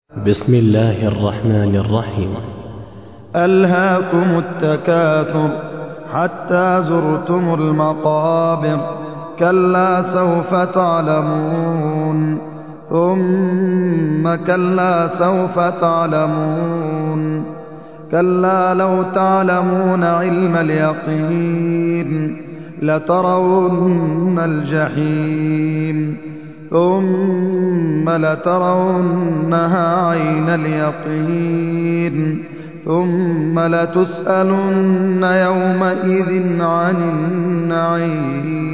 بسم الله الرحمن الرحيم. ألهاكم التكاثر حتى زرتم المقابر، كلا سوف تعلمون ثم كلا سوف تعلمون، كلا لو تعلمون علم اليقين لترون الجحيم ثم لترونها عين اليقين ثم لتسألن يومئذ عن النعيم.